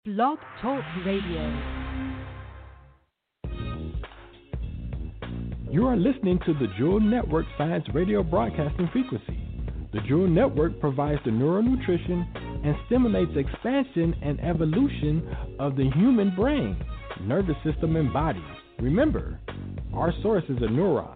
Blog Talk Radio. You are listening to the Jewel Network Science Radio Broadcasting Frequency. The Jewel Network provides the neuronutrition and stimulates expansion and evolution of the human brain, nervous system, and body. Remember, our source is a neuron.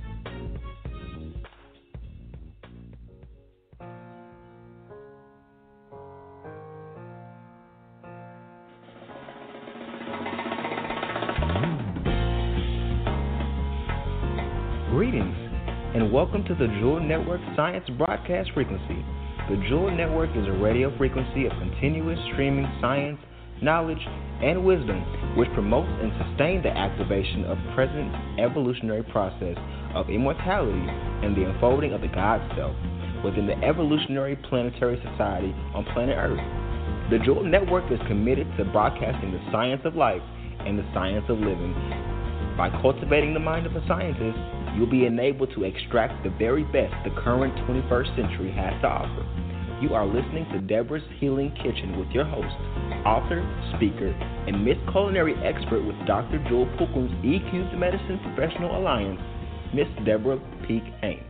Greetings, and welcome to the Jewel Network Science Broadcast Frequency. The Jewel Network is a radio frequency of continuous streaming science, knowledge, and wisdom, which promotes and sustains the activation of present evolutionary process of immortality and the unfolding of the God Self within the evolutionary planetary society on planet Earth. The Jewel Network is committed to broadcasting the science of life and the science of living. By cultivating the mind of a scientist, you'll be enabled to extract the very best the current 21st century has to offer. You are listening to Deborah's Healing Kitchen with your host, author, speaker, and Miss Culinary Expert with Dr. Jewel Pookums E-Cubed Medicine Professional Alliance, Miss Deborah Peak Haynes.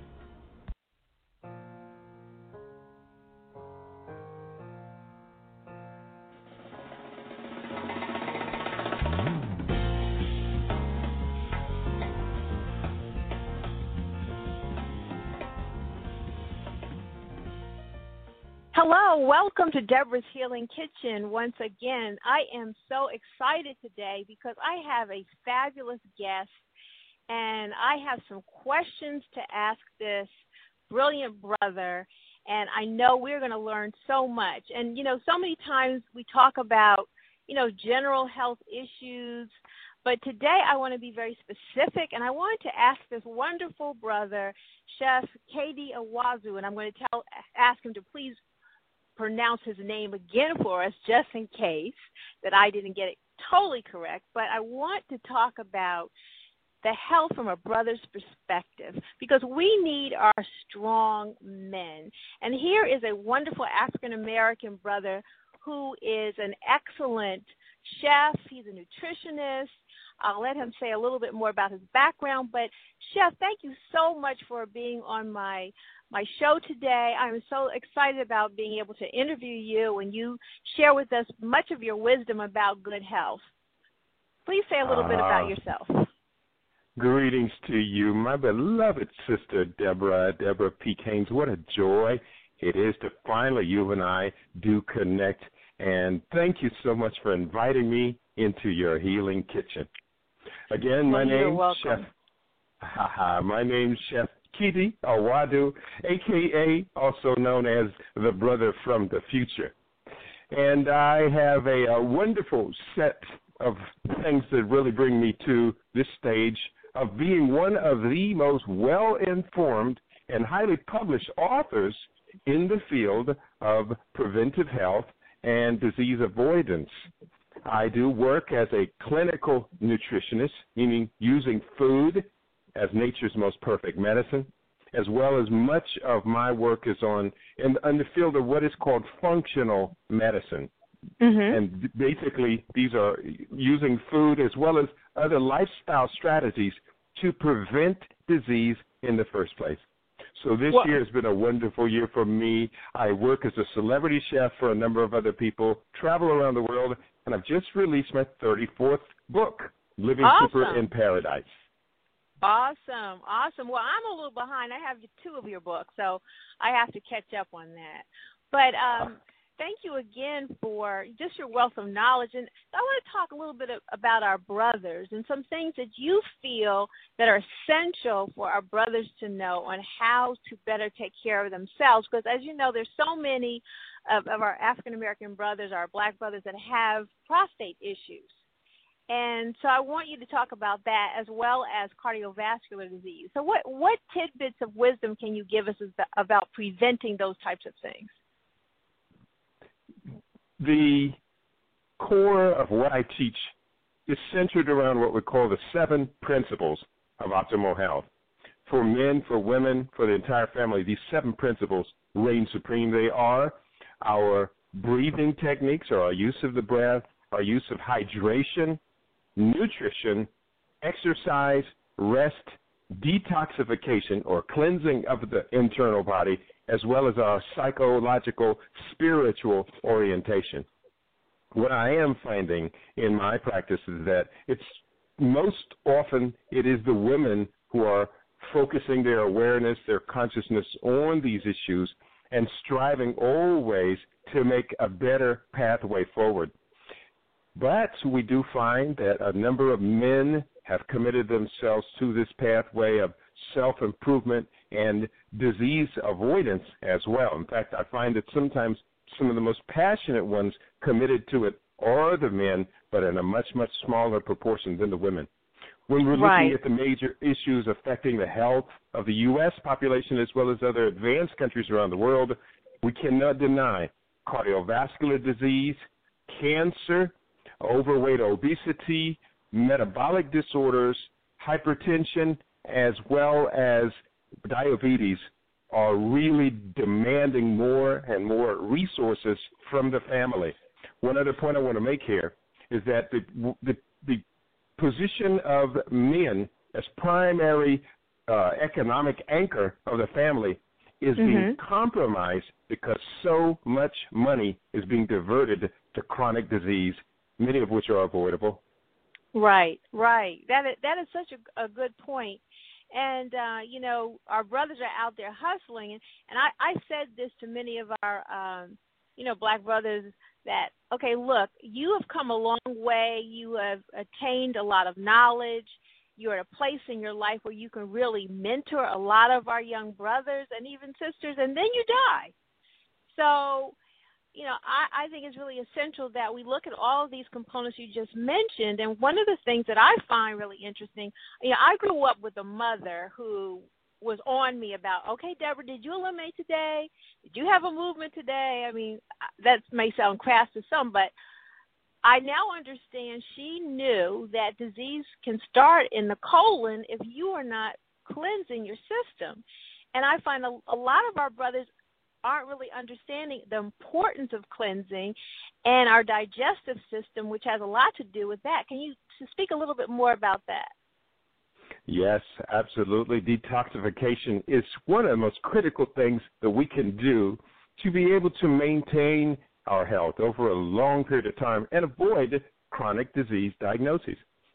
Hello, welcome to Deborah's Healing Kitchen. Once again, I am so excited today because I have a fabulous guest and I have some questions to ask this brilliant brother, and I know we're going to learn so much. And, so many times we talk about, general health issues, but today I want to be very specific, and I wanted to ask this wonderful brother, Chef K.D. Awazu, and I'm going to ask him to please pronounce his name again for us, just in case that I didn't get it totally correct. But I want to talk about the health from a brother's perspective, because we need our strong men. And here is a wonderful African-American brother who is an excellent chef. He's a nutritionist. I'll let him say a little bit more about his background. But, Chef, thank you so much for being on my show today. I'm so excited about being able to interview you and you share with us much of your wisdom about good health. Please say a little bit about yourself. Greetings to you, my beloved sister, Deborah Peak Haynes. What a joy it is to finally you and I do connect. And thank you so much for inviting me into your healing kitchen. Again, my name's Chef. My name's Chef K.D. Awazu, a.k.a. also known as the brother from the future. And I have a wonderful set of things that really bring me to this stage of being one of the most well-informed and highly published authors in the field of preventive health and disease avoidance. I do work as a clinical nutritionist, meaning using food as nature's most perfect medicine, as well as much of my work is in the field of what is called functional medicine. Mm-hmm. And basically, these are using food as well as other lifestyle strategies to prevent disease in the first place. So this year has been a wonderful year for me. I work as a celebrity chef for a number of other people, travel around the world, and I've just released my 34th book, Living Super in Paradise. Awesome. Well, I'm a little behind. I have 2 of your books, so I have to catch up on that. But thank you again for just your wealth of knowledge. And I want to talk a little bit about our brothers and some things that you feel that are essential for our brothers to know on how to better take care of themselves. Because, as you know, there's so many of our African-American brothers, our black brothers, that have prostate issues. And so I want you to talk about that as well as cardiovascular disease. So what tidbits of wisdom can you give us about preventing those types of things? The core of what I teach is centered around what we call the 7 principles of optimal health. For men, for women, for the entire family, these 7 principles reign supreme. They are our breathing techniques or our use of the breath, our use of hydration, nutrition, exercise, rest, detoxification or cleansing of the internal body, as well as our psychological, spiritual orientation. What I am finding in my practice is that it's most often it is the women who are focusing their awareness, their consciousness on these issues and striving always to make a better pathway forward. But we do find that a number of men have committed themselves to this pathway of self-improvement and disease avoidance as well. In fact, I find that sometimes some of the most passionate ones committed to it are the men, but in a much, much smaller proportion than the women. When we're looking at the major issues affecting the health of the U.S. population as well as other advanced countries around the world, we cannot deny cardiovascular disease, cancer, overweight, obesity, metabolic disorders, hypertension, as well as diabetes are really demanding more and more resources from the family. One other point I want to make here is that the position of men as primary economic anchor of the family is being compromised because so much money is being diverted to chronic disease, many of which are avoidable. Right. That is such a good point. And, our brothers are out there hustling. And I said this to many of our, black brothers that, okay, look, you have come a long way. You have attained a lot of knowledge. You're at a place in your life where you can really mentor a lot of our young brothers and even sisters, and then you die. So, I think it's really essential that we look at all of these components you just mentioned. And one of the things that I find really interesting, I grew up with a mother who was on me about, okay, Deborah, did you eliminate today? Did you have a movement today? I mean, that may sound crass to some, but I now understand she knew that disease can start in the colon if you are not cleansing your system. And I find a lot of our brothers aren't really understanding the importance of cleansing and our digestive system, which has a lot to do with that. Can you speak a little bit more about that? Yes, absolutely. Detoxification is one of the most critical things that we can do to be able to maintain our health over a long period of time and avoid chronic disease diagnoses.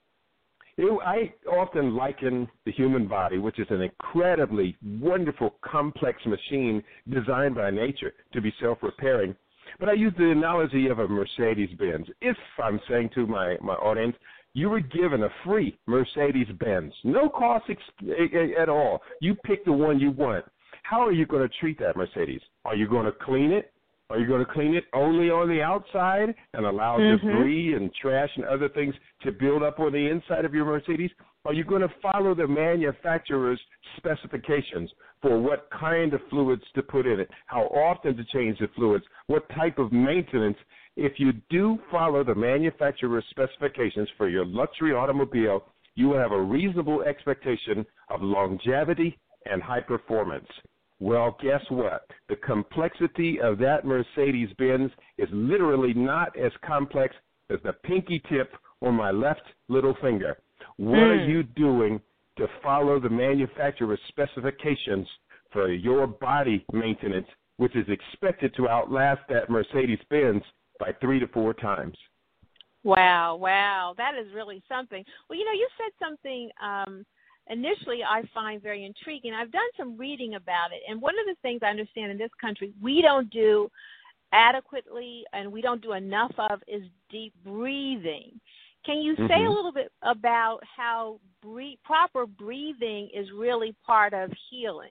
I often liken the human body, which is an incredibly wonderful, complex machine designed by nature to be self-repairing. But I use the analogy of a Mercedes-Benz. If I'm saying to my audience, you were given a free Mercedes-Benz, no cost at all. You pick the one you want. How are you going to treat that Mercedes? Are you going to clean it? Are you going to clean it only on the outside and allow debris and trash and other things to build up on the inside of your Mercedes? Are you going to follow the manufacturer's specifications for what kind of fluids to put in it, how often to change the fluids, what type of maintenance? If you do follow the manufacturer's specifications for your luxury automobile, you will have a reasonable expectation of longevity and high performance. Well, guess what? The complexity of that Mercedes-Benz is literally not as complex as the pinky tip on my left little finger. What are you doing to follow the manufacturer's specifications for your body maintenance, which is expected to outlast that Mercedes-Benz by 3 to 4 times? Wow. That is really something. Well, you said something initially I find very intriguing. I've done some reading about it, and one of the things I understand in this country we don't do adequately and we don't do enough of is deep breathing. Can you say a little bit about how proper breathing is really part of healing?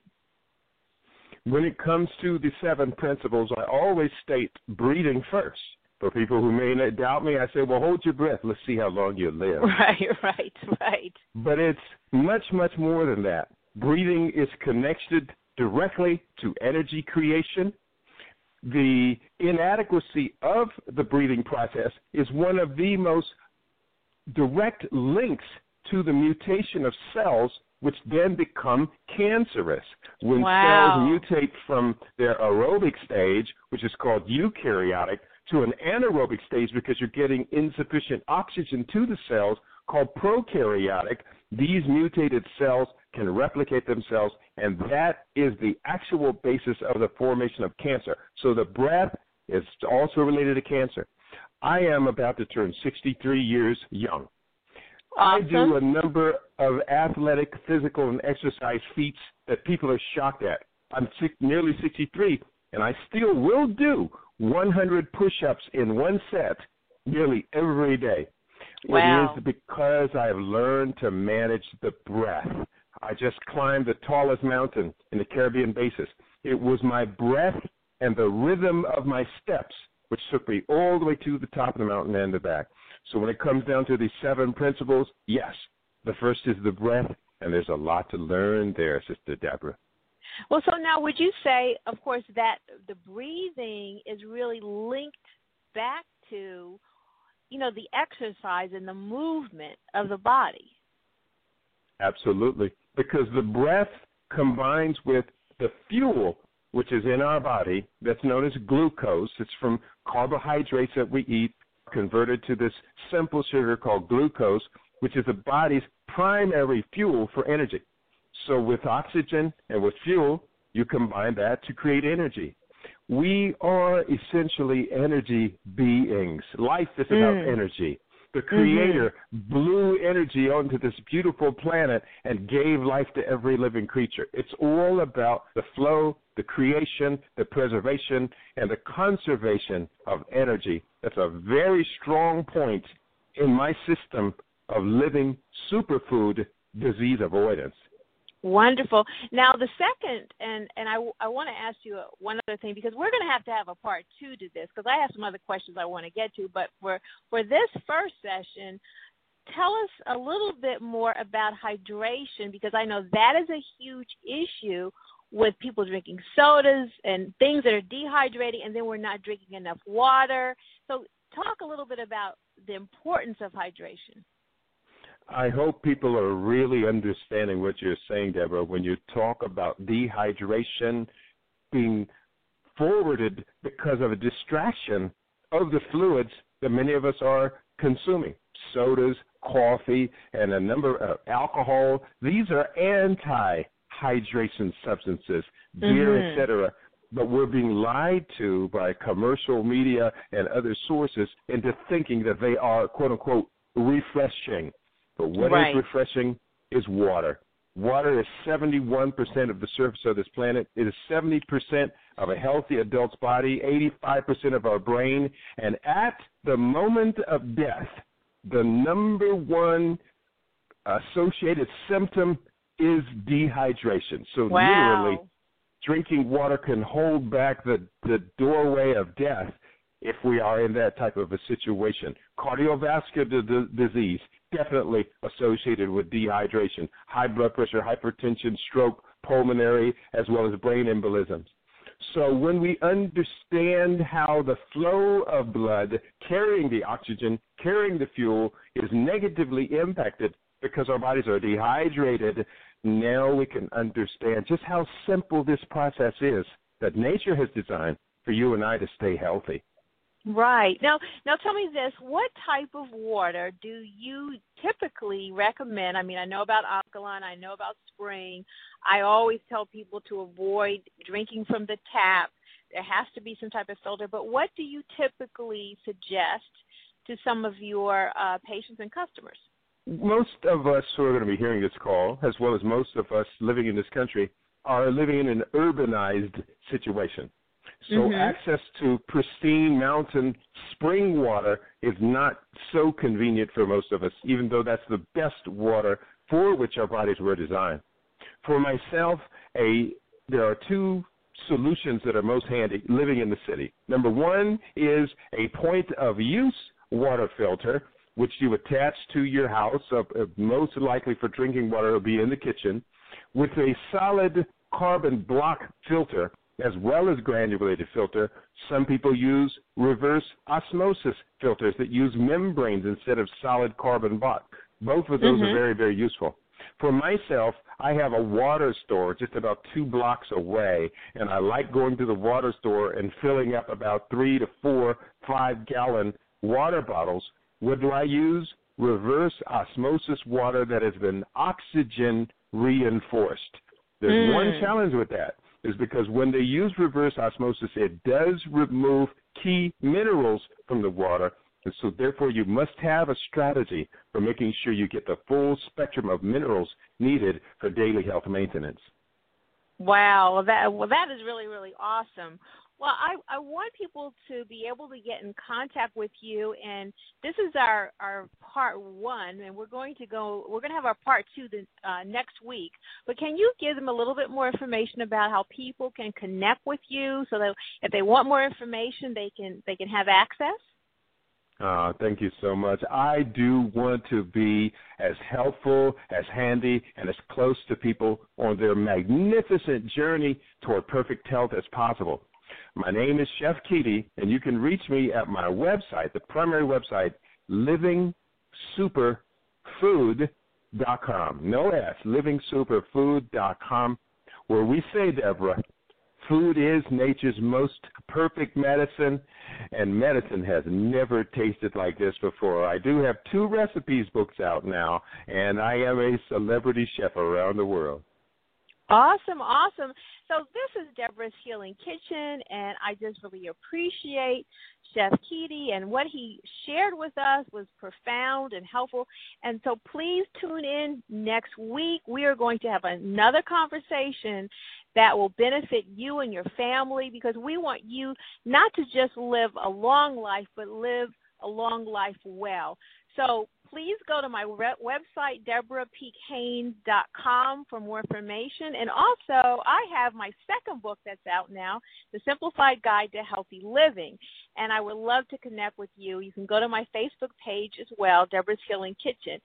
When it comes to the 7 principles, I always state breathing first. For people who may not doubt me, I say, well, hold your breath. Let's see how long you live. Right. But it's much, much more than that. Breathing is connected directly to energy creation. The inadequacy of the breathing process is one of the most direct links to the mutation of cells which then become cancerous. When Wow. cells mutate from their aerobic stage, which is called eukaryotic, to an anaerobic stage because you're getting insufficient oxygen to the cells, called prokaryotic, these mutated cells can replicate themselves, and that is the actual basis of the formation of cancer. So the breath is also related to cancer. I am about to turn 63 years young. Awesome. I do a number of athletic, physical, and exercise feats that people are shocked at. I'm nearly 63, and I still will do 100 push-ups in one set nearly every day. Wow. It is because I've learned to manage the breath. I just climbed the tallest mountain in the Caribbean basin. It was my breath and the rhythm of my steps which took me all the way to the top of the mountain and the back. So when it comes down to these 7 principles, yes, the first is the breath, and there's a lot to learn there, Sister Deborah. Well, so now would you say, of course, that the breathing is really linked back to, you know, the exercise and the movement of the body? Absolutely, because the breath combines with the fuel, which is in our body, that's known as glucose. It's from carbohydrates that we eat, converted to this simple sugar called glucose, which is the body's primary fuel for energy. So with oxygen and with fuel, you combine that to create energy. We are essentially energy beings. Life is about energy. The Creator blew energy onto this beautiful planet and gave life to every living creature. It's all about the flow, the creation, the preservation, and the conservation of energy. That's a very strong point in my system of living superfood disease avoidance. Wonderful. Now, the second, and I want to ask you one other thing, because we're going to have a part 2 to this, because I have some other questions I want to get to. But for this first session, tell us a little bit more about hydration, because I know that is a huge issue with people drinking sodas and things that are dehydrating, and then we're not drinking enough water. So talk a little bit about the importance of hydration. I hope people are really understanding what you're saying, Deborah, when you talk about dehydration being forwarded because of a distraction of the fluids that many of us are consuming. Sodas, coffee, and a number of alcohol. These are anti-hydration substances, beer, etc. But we're being lied to by commercial media and other sources into thinking that they are, quote-unquote, refreshing. But what is refreshing is water. Water is 71% of the surface of this planet. It is 70% of a healthy adult's body, 85% of our brain. And at the moment of death, the number one associated symptom is dehydration. So literally, drinking water can hold back the doorway of death if we are in that type of a situation. Cardiovascular disease, definitely associated with dehydration, high blood pressure, hypertension, stroke, pulmonary, as well as brain embolisms. So when we understand how the flow of blood carrying the oxygen, carrying the fuel, is negatively impacted because our bodies are dehydrated, now we can understand just how simple this process is that nature has designed for you and I to stay healthy. Right. Now tell me this. What type of water do you typically recommend? I mean, I know about alkaline. I know about spring. I always tell people to avoid drinking from the tap. There has to be some type of filter. But what do you typically suggest to some of your patients and customers? Most of us who are going to be hearing this call, as well as most of us living in this country, are living in an urbanized situation. So access to pristine mountain spring water is not so convenient for most of us, even though that's the best water for which our bodies were designed. For myself, there are 2 solutions that are most handy living in the city. Number 1 is a point-of-use water filter, which you attach to your house. Most likely for drinking water, it will be in the kitchen, with a solid carbon block filter as well as granulated filter. Some people use reverse osmosis filters that use membranes instead of solid carbon block. Both of those are very, very useful. For myself, I have a water store just about 2 blocks away, and I like going to the water store and filling up about 3 to 4, 5-gallon water bottles. What do I use? Reverse osmosis water that has been oxygen reinforced. There's one challenge with that, is because when they use reverse osmosis, it does remove key minerals from the water. And so, therefore, you must have a strategy for making sure you get the full spectrum of minerals needed for daily health maintenance. Wow, that is really, really awesome. Well, I want people to be able to get in contact with you, and this is our part 1, and we're going to have our part 2 next week. But can you give them a little bit more information about how people can connect with you, so that if they want more information, they can have access? Thank you so much. I do want to be as helpful, as handy, and as close to people on their magnificent journey toward perfect health as possible. My name is Chef Keaty, and you can reach me at my website, the primary website, livingsuperfood.com. No S, livingsuperfood.com, where we say, Deborah, food is nature's most perfect medicine, and medicine has never tasted like this before. I do have 2 recipes books out now, and I am a celebrity chef around the world. Awesome, awesome. So this is Deborah's Healing Kitchen, and I just really appreciate Chef Keaty, and what he shared with us was profound and helpful. And so please tune in next week. We are going to have another conversation that will benefit you and your family, because we want you not to just live a long life, but live a long life well. So please go to my website, DeborahPeakHaynes.com, for more information. And also, I have my second book that's out now, The Simplified Guide to Healthy Living. And I would love to connect with you. You can go to my Facebook page as well, Deborah's Healing Kitchen.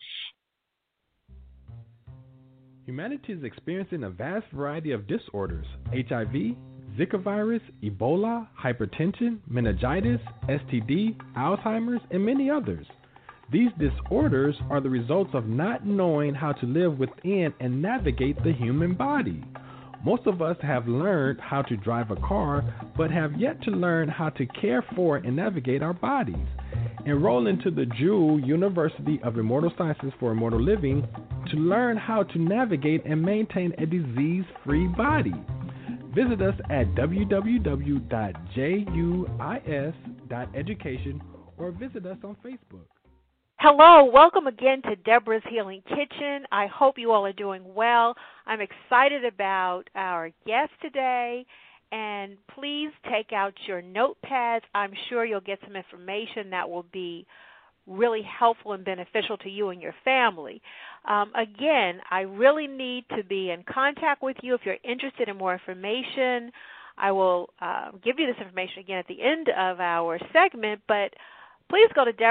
Humanity is experiencing a vast variety of disorders: HIV, Zika virus, Ebola, hypertension, meningitis, STD, Alzheimer's, and many others. These disorders are the results of not knowing how to live within and navigate the human body. Most of us have learned how to drive a car, but have yet to learn how to care for and navigate our bodies. Enroll into the Jewel University of Immortal Sciences for Immortal Living to learn how to navigate and maintain a disease-free body. Visit us at www.juis.education or visit us on Facebook. Hello, welcome again to Deborah's Healing Kitchen. I hope you all are doing well. I'm excited about our guest today, and please take out your notepads. I'm sure you'll get some information that will be really helpful and beneficial to you and your family. Again, I really need to be in contact with you if you're interested in more information. I will give you this information again at the end of our segment, but please go to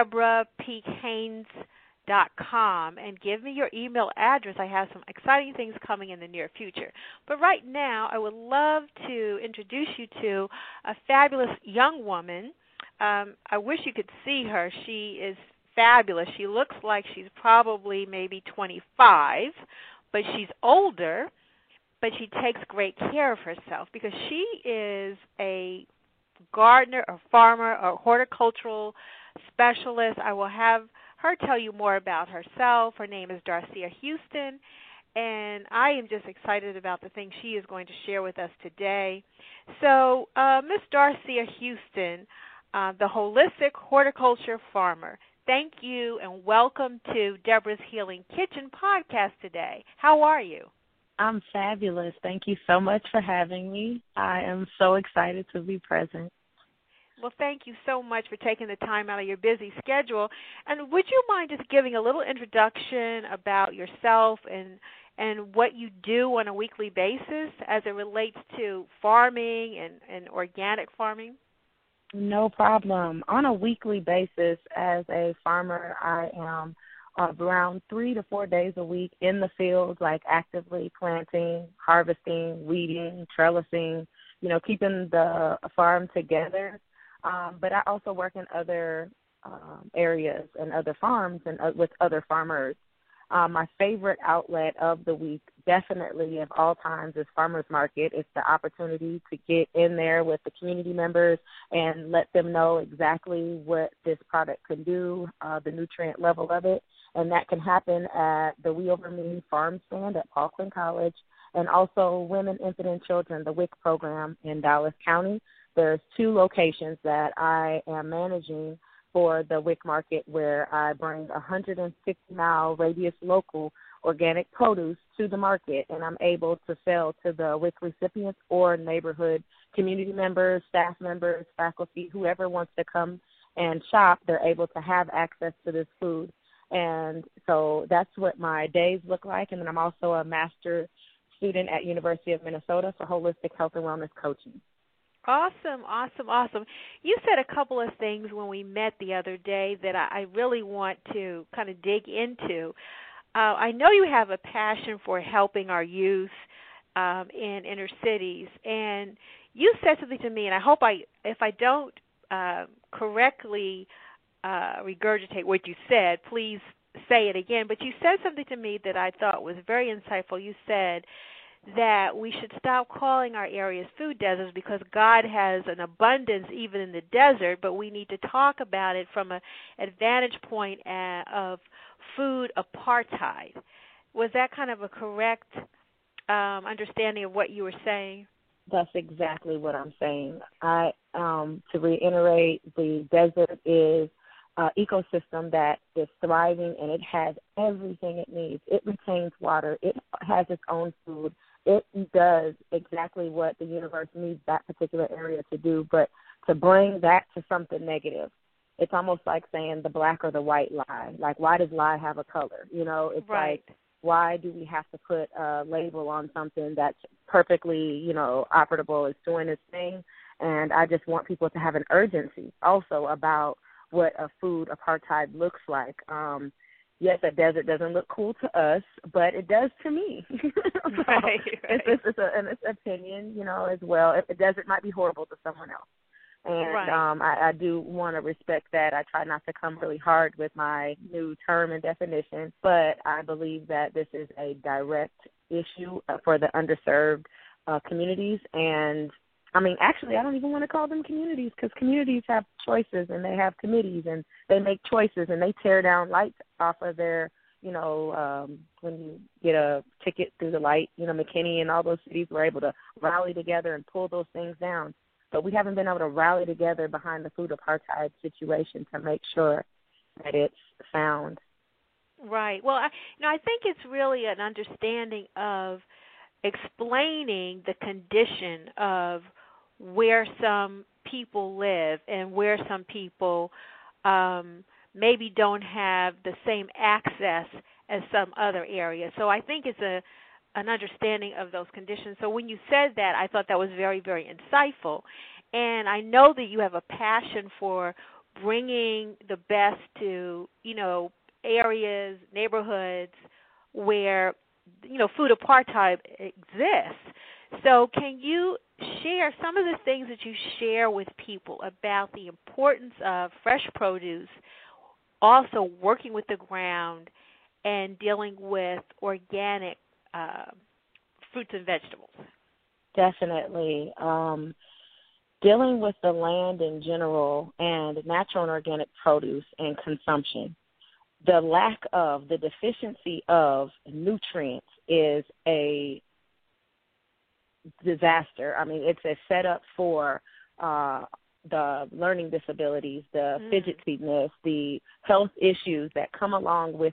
DeborahPeakHaynes.com and give me your email address. I have some exciting things coming in the near future. But right now, I would love to introduce you to a fabulous young woman. I wish you could see her. She is fabulous. She looks like she's probably maybe 25, but she's older, but she takes great care of herself because she is a gardener, a farmer, a horticultural specialist. I will have her tell you more about herself. Her name is Darcia Houston, and I am just excited about the things she is going to share with us today. So, Miss Darcia Houston, the Holistic Horticulture Farmer, thank you and welcome to Deborah's Healing Kitchen podcast today. How are you? I'm fabulous. Thank you so much for having me. I am so excited to be present. Well, thank you so much for taking the time out of your busy schedule. And would you mind just giving a little introduction about yourself and what you do on a weekly basis as it relates to farming and organic farming? No problem. On a weekly basis as a farmer, I am around 3 to 4 days a week in the field, like actively planting, harvesting, weeding, trellising, keeping the farm together. But I also work in other areas and other farms and with other farmers. My favorite outlet of the week, definitely of all times, is Farmers Market. It's the opportunity to get in there with the community members and let them know exactly what this product can do, the nutrient level of it. And that can happen at the We Over Me farm stand at Paul Quinn College, and also Women, Infant, and Children, the WIC program in Dallas County. There's 2 locations that I am managing for the WIC market, where I bring 150-mile radius local organic produce to the market, and I'm able to sell to the WIC recipients or neighborhood community members, staff members, faculty, whoever wants to come and shop. They're able to have access to this food. And so that's what my days look like. And then I'm also a master student at University of Minnesota for holistic health and wellness coaching. Awesome, awesome, awesome. You said a couple of things when we met the other day that I really want to kind of dig into. I know you have a passion for helping our youth in inner cities, and you said something to me, and I hope if I don't correctly regurgitate what you said, please say it again. But you said something to me that I thought was very insightful. You said that we should stop calling our areas food deserts because God has an abundance even in the desert, but we need to talk about it from an advantage point of food apartheid. Was that kind of a correct understanding of what you were saying? That's exactly what I'm saying. To reiterate, the desert is an ecosystem that is thriving, and it has everything it needs. It retains water. It has its own food. It does exactly what the universe needs that particular area to do, but to bring that to something negative, it's almost like saying the black or the white lie. Like, why does lie have a color? You know, it's right. Like, why do we have to put a label on something that's perfectly, operable, it's doing its thing? And I just want people to have an urgency also about what a food apartheid looks like. Yes, a desert doesn't look cool to us, but it does to me. Right. It's an opinion, as well. If a desert might be horrible to someone else. And right. I do want to respect that. I try not to come really hard with my new term and definition, but I believe that this is a direct issue for the underserved communities. And actually, I don't even want to call them communities, because communities have choices, and they have committees, and they make choices, and they tear down lights off of their, when you get a ticket through the light, McKinney and all those cities were able to rally together and pull those things down. But we haven't been able to rally together behind the food apartheid situation to make sure that it's found. Right. Well, I think it's really an understanding of explaining the condition of where some people live and where some people maybe don't have the same access as some other areas. So I think it's an understanding of those conditions. So when you said that, I thought that was very, very insightful. And I know that you have a passion for bringing the best to, areas, neighborhoods where, food apartheid exists. So can you share some of the things that you share with people about the importance of fresh produce, also working with the ground, and dealing with organic fruits and vegetables? Definitely. Dealing with the land in general and natural and organic produce and consumption. The deficiency of nutrients is a disaster. It's a setup for the learning disabilities, the fidgetiness, the health issues that come along with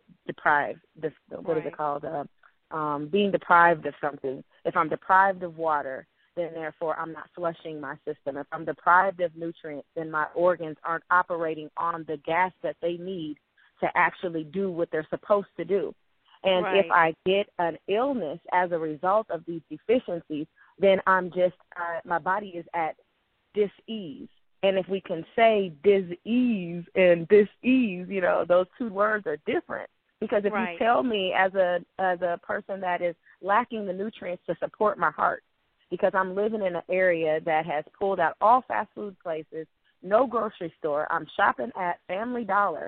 being deprived of something. If I'm deprived of water, then therefore I'm not flushing my system. If I'm deprived of nutrients, then my organs aren't operating on the gas that they need to actually do what they're supposed to do. And if I get an illness as a result of these deficiencies, then I'm just, my body is at dis-ease. And if we can say dis-ease and dis-ease, those two words are different. Because if you tell me as a person that is lacking the nutrients to support my heart, because I'm living in an area that has pulled out all fast food places, no grocery store, I'm shopping at Family Dollar,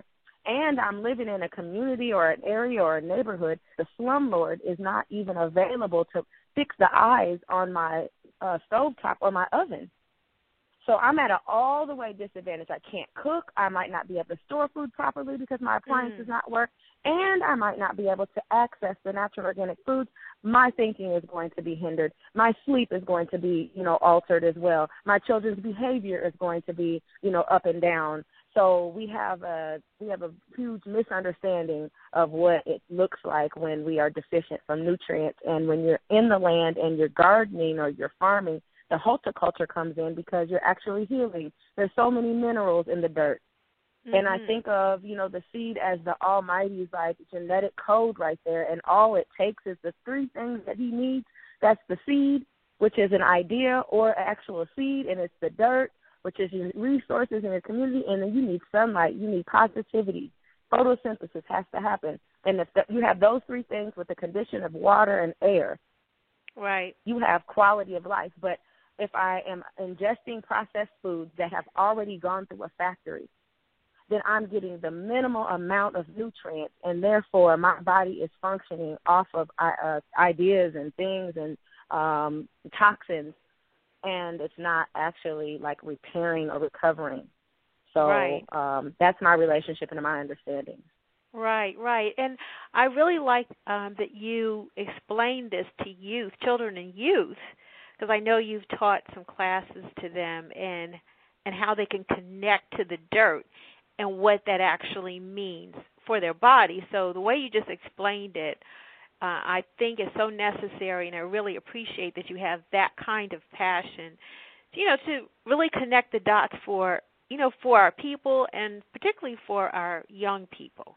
and I'm living in a community or an area or a neighborhood, the slumlord is not even available to fix the eyes on my stovetop or my oven. So I'm at an all the way disadvantage. I can't cook. I might not be able to store food properly because my appliance does not work, and I might not be able to access the natural organic foods. My thinking is going to be hindered. My sleep is going to be, altered as well. My children's behavior is going to be, up and down. So we have a huge misunderstanding of what it looks like when we are deficient from nutrients. And when you're in the land and you're gardening or you're farming, the horticulture comes in because you're actually healing. There's so many minerals in the dirt. And I think of, the seed as the Almighty's like genetic code right there, and all it takes is the three things that he needs. That's the seed, which is an idea or actual seed, and it's the dirt, which is your resources in your community, and then you need sunlight, you need positivity. Photosynthesis has to happen. And if you have those three things with the condition of water and air, right, you have quality of life. But if I am ingesting processed foods that have already gone through a factory, then I'm getting the minimal amount of nutrients, and therefore my body is functioning off of ideas and things and toxins, and it's not actually like repairing or recovering. So right. That's my relationship and my understanding. Right. And I really like that you explained this to youth, children and youth, because I know you've taught some classes to them and how they can connect to the dirt and what that actually means for their body. So the way you just explained it, I think is so necessary, and I really appreciate that you have that kind of passion, to really connect the dots for our people and particularly for our young people.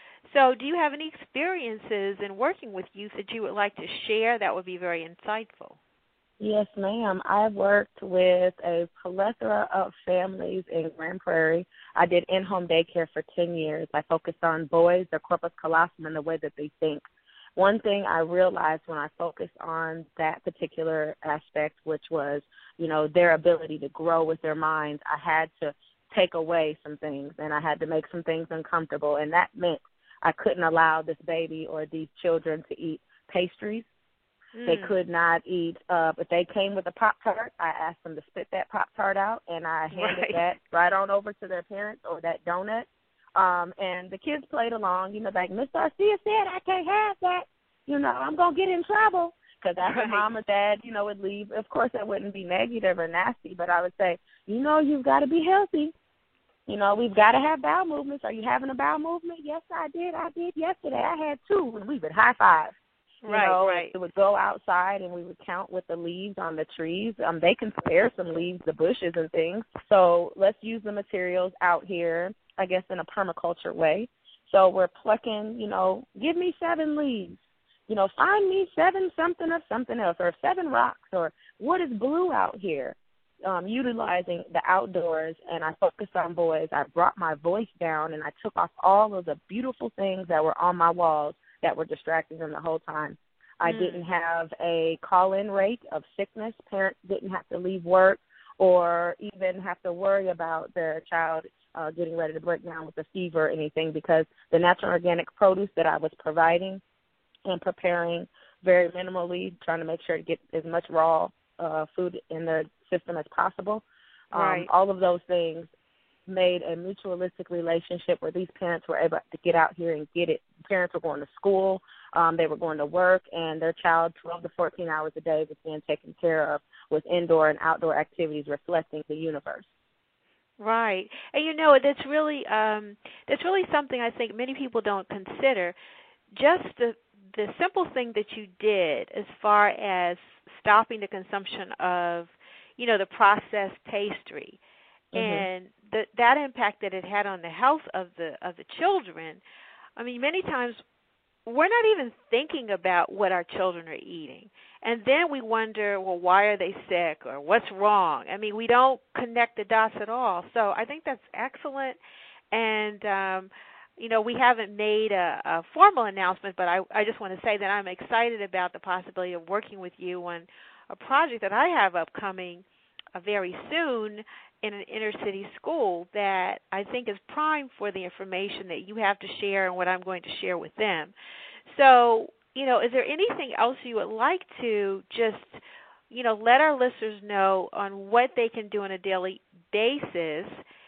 So do you have any experiences in working with youth that you would like to share? That would be very insightful. Yes, ma'am. I've worked with a plethora of families in Grand Prairie. I did in-home daycare for 10 years. I focused on boys, their corpus callosum, and the way that they think. One thing I realized when I focused on that particular aspect, which was, their ability to grow with their minds, I had to take away some things, and I had to make some things uncomfortable, and that meant I couldn't allow this baby or these children to eat pastries. They could not eat. If they came with a Pop-Tart, I asked them to spit that Pop-Tart out, and I handed that right on over to their parents, or that donut. And the kids played along, like, Miss Garcia said, I can't have that. I'm going to get in trouble. Because after mom or dad, would leave, of course, that wouldn't be negative or nasty, but I would say, you've got to be healthy. We've got to have bowel movements. Are you having a bowel movement? Yes, I did. I did yesterday. I had 2, and we would high five. Right. It would go outside, and we would count with the leaves on the trees. They can spare some leaves, the bushes and things. So let's use the materials out here, I guess, in a permaculture way. So we're plucking, give me 7 leaves. Find me 7 something of something else, or 7 rocks, or what is blue out here. Utilizing the outdoors, and I focused on boys. I brought my voice down, and I took off all of the beautiful things that were on my walls that were distracting them the whole time. I didn't have a call-in rate of sickness. Parents didn't have to leave work or even have to worry about their child getting ready to break down with a fever or anything, because the natural organic produce that I was providing and preparing very minimally, trying to make sure to get as much raw food in the system as possible. All of those things made a mutualistic relationship where these parents were able to get out here and get it. Parents were going to school, they were going to work, and their child 12 to 14 hours a day was being taken care of with indoor and outdoor activities reflecting the universe. Right. And that's really something I think many people don't consider. Just the simple thing that you did as far as stopping the consumption of, the processed pastry, and that impact that it had on the health of the children. I mean, many times we're not even thinking about what our children are eating, and then we wonder, well, why are they sick, or what's wrong? I mean, we don't connect the dots at all. So I think that's excellent, and we haven't made a formal announcement, but I just want to say that I'm excited about the possibility of working with you on a project that I have upcoming very soon, in an inner city school that I think is prime for the information that you have to share and what I'm going to share with them. So, is there anything else you would like to just, let our listeners know on what they can do on a daily basis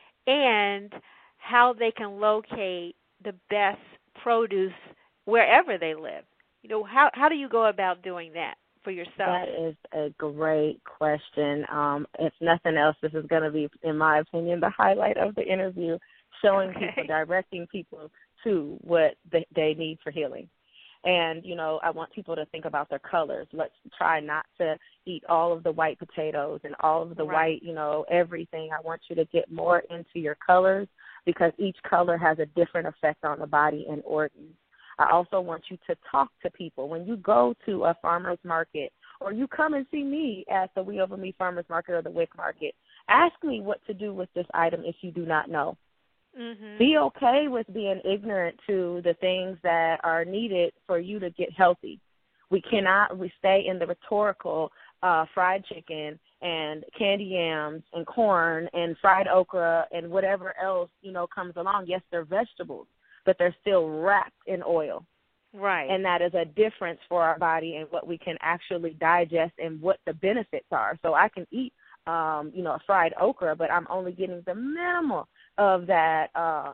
and how they can locate the best produce wherever they live? How do you go about doing that for yourself? That is a great question. If nothing else, this is going to be, in my opinion, the highlight of the interview, showing people, directing people to what they need for healing. And, I want people to think about their colors. Let's try not to eat all of the white potatoes and all of the white, everything. I want you to get more into your colors because each color has a different effect on the body and organs. I also want you to talk to people. When you go to a farmer's market or you come and see me at the We Over Me Farmer's Market or the WIC Market, ask me what to do with this item if you do not know. Mm-hmm. Be okay with being ignorant to the things that are needed for you to get healthy. We stay in the rhetorical fried chicken and candy yams and corn and fried okra and whatever else, comes along. Yes, they're vegetables, but they're still wrapped in oil. Right. And that is a difference for our body and what we can actually digest and what the benefits are. So I can eat, a fried okra, but I'm only getting the minimal of that,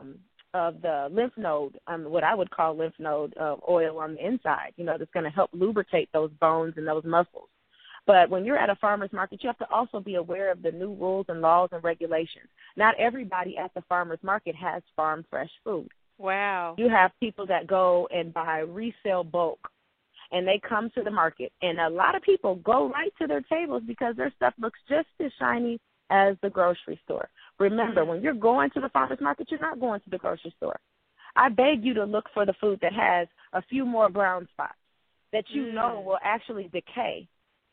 of the lymph node, what I would call lymph node oil on the inside, that's going to help lubricate those bones and those muscles. But when you're at a farmer's market, you have to also be aware of the new rules and laws and regulations. Not everybody at the farmer's market has farm fresh food. Wow. You have people that go and buy resale bulk, and they come to the market. And a lot of people go right to their tables because their stuff looks just as shiny as the grocery store. Remember, when you're going to the farmer's market, you're not going to the grocery store. I beg you to look for the food that has a few more brown spots that you know will actually decay.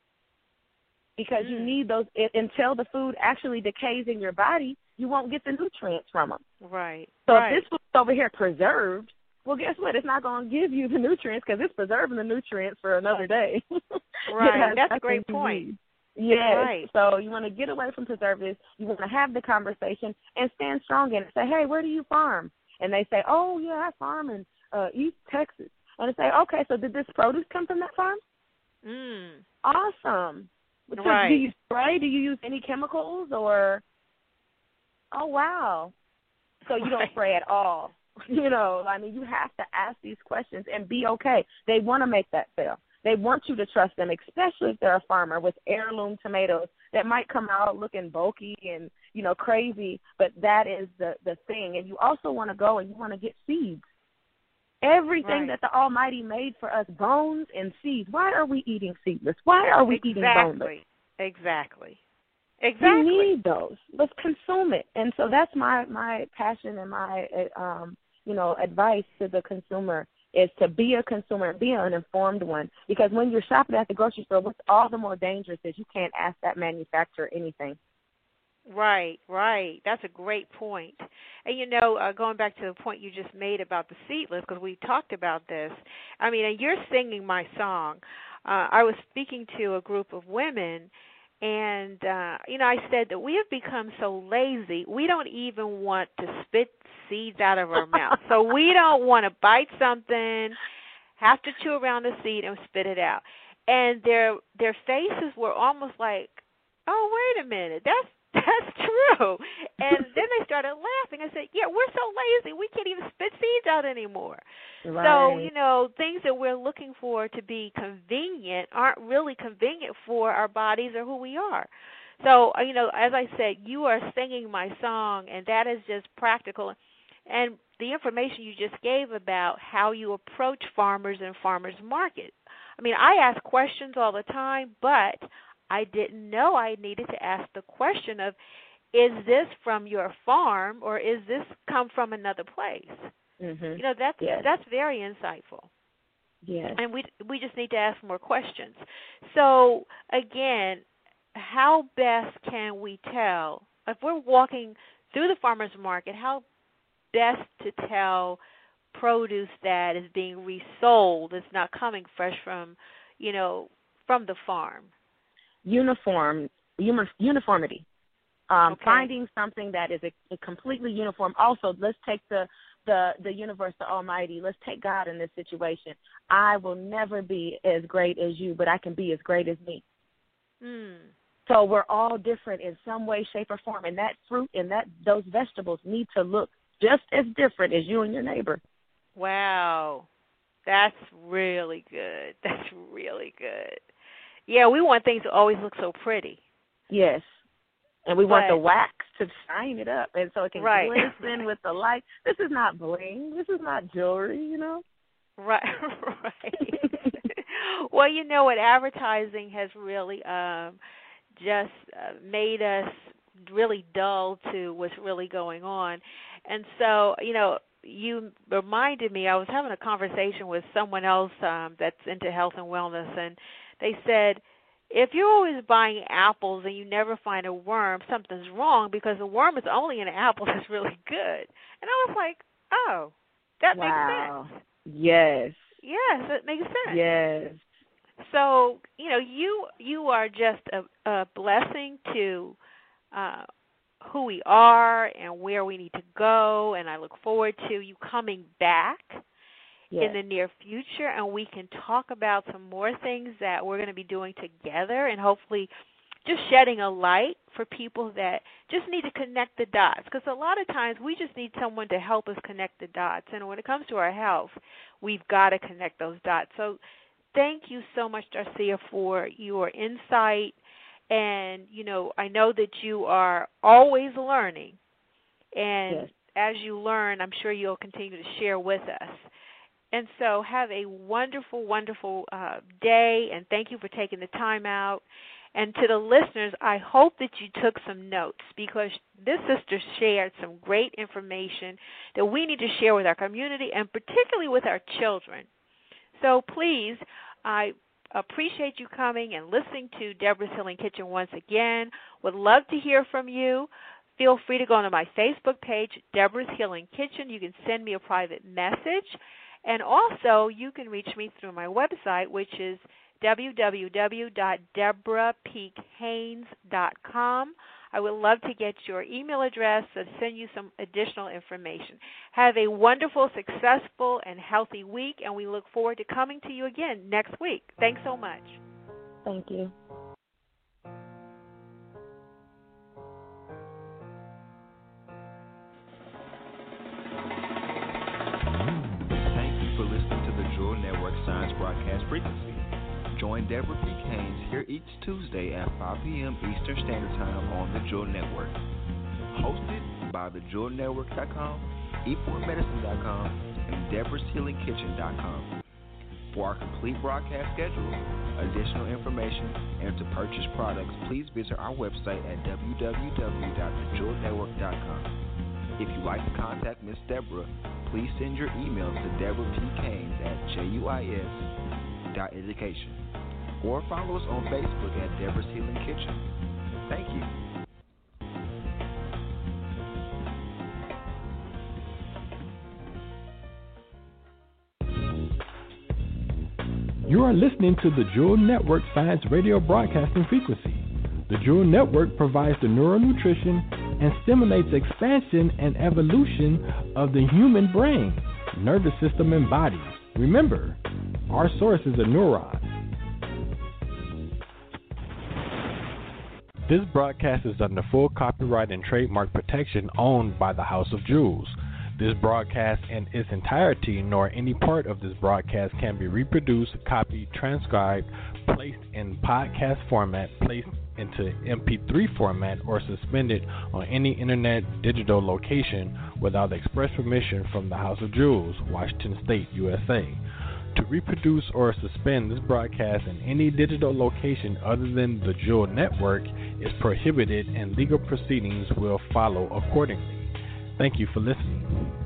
Because you need those until the food actually decays in your body, you won't get the nutrients from them. Right. So if this food's over here preserved, well, guess what? It's not going to give you the nutrients because it's preserving the nutrients for another day. Right. That's a great point. Yes. Right. So you want to get away from preservatives. You want to have the conversation and stand strong in it. Say, hey, where do you farm? And they say, oh, yeah, I farm in East Texas. And I say, okay, so did this produce come from that farm? Awesome. So do you spray? Do you use any chemicals or? Oh, wow. So you don't spray at all. You have to ask these questions and be okay. They want to make that sale. They want you to trust them, especially if they're a farmer with heirloom tomatoes that might come out looking bulky and, crazy, but that is the thing. And you also want to go and you want to get seeds. Everything that the Almighty made for us, bones and seeds. Why are we eating seedless? Why are we eating boneless? Exactly. We need those. Let's consume it. And so that's my passion and my, advice to the consumer is to be a consumer and be an informed one. Because when you're shopping at the grocery store, what's all the more dangerous is you can't ask that manufacturer anything. Right. That's a great point. And, going back to the point you just made about the seedless, because we talked about this, and you're singing my song. I was speaking to a group of women, and, I said that we have become so lazy, we don't even want to spit seeds out of our mouth. So we don't want to bite something, have to chew around the seed, and spit it out. And their faces were almost like, oh, wait a minute, that's true. And then they started laughing. I said, yeah, we're so lazy, we can't even spit seeds out anymore. Right. So, things that we're looking for to be convenient aren't really convenient for our bodies or who we are. So, as I said, you are singing my song, and that is just practical. And the information you just gave about how you approach farmers and farmers market. I ask questions all the time, but I didn't know I needed to ask the question of, is this from your farm or is this come from another place? Mm-hmm. That's very insightful. Yes. And we just need to ask more questions. So, again, how best can we tell, if we're walking through the farmer's market, how best to tell produce that is being resold, it's not coming fresh from the farm? Uniformity. Finding something that is a completely uniform. Also, let's take the universe, the Almighty. Let's take God in this situation. I will never be as great as you, but I can be as great as me. So we're all different in some way, shape, or form, and that fruit and those vegetables need to look just as different as you and your neighbor. Wow. That's really good. That's really good. Yeah, we want things to always look so pretty. Yes. And we want the wax to shine it up, and so it can glisten with the light. This is not bling. This is not jewelry, you know? Right. Well, you know what? Advertising has really just made us really dull to what's really going on. And so, you know, you reminded me, I was having a conversation with someone else that's into health and wellness, and they said, if you're always buying apples and you never find a worm, something's wrong, because the worm is only in an apple that's really good. And I was like, oh, that makes sense. Yes. Yes, that makes sense. Yes. So, you know, you are just a blessing to who we are and where we need to go, and I look forward to you coming back in the near future, and we can talk about some more things that we're going to be doing together, and hopefully just shedding a light for people that just need to connect the dots, because a lot of times we just need someone to help us connect the dots, and when it comes to our health, we've got to connect those dots. So thank you so much, Darcia, for your insight, and, you know, I know that you are always learning, and as you learn, I'm sure you'll continue to share with us. And so have a wonderful, wonderful day, and thank you for taking the time out. And to the listeners, I hope that you took some notes, because this sister shared some great information that we need to share with our community and particularly with our children. So please, I appreciate you coming and listening to Deborah's Healing Kitchen once again. Would love to hear from you. Feel free to go onto my Facebook page, Deborah's Healing Kitchen. You can send me a private message. And also, you can reach me through my website, which is www.deborahpeakhaynes.com. I would love to get your email address and send you some additional information. Have a wonderful, successful, and healthy week, and we look forward to coming to you again next week. Thanks so much. Thank you. Science broadcast frequency. Join Deborah P. Haynes here each Tuesday at 5 p.m. Eastern Standard Time on the Jewel Network. Hosted by thejewelnetwork.com, e4medicine.com, and Deborah'sHealingKitchen.com. For our complete broadcast schedule, additional information, and to purchase products, please visit our website at www.thejewelnetwork.com. If you'd like to contact Miss Deborah, please send your emails to deborahpkaynes@juis.education or follow us on Facebook at Deborah's Healing Kitchen. Thank you. You are listening to the Jewel Network Science Radio Broadcasting Frequency. The Jewel Network provides the neuronutrition and stimulates expansion and evolution of the human brain, nervous system, and body. Remember, our source is a neuron. This broadcast is under full copyright and trademark protection owned by the House of Jewels. This broadcast in its entirety, nor any part of this broadcast, can be reproduced, copied, transcribed, placed in podcast format, placed into MP3 format, or suspended on any internet digital location without express permission from the House of Jewels, Washington State, USA. To reproduce or suspend this broadcast in any digital location other than the Jewel Network is prohibited, and legal proceedings will follow accordingly. Thank you for listening.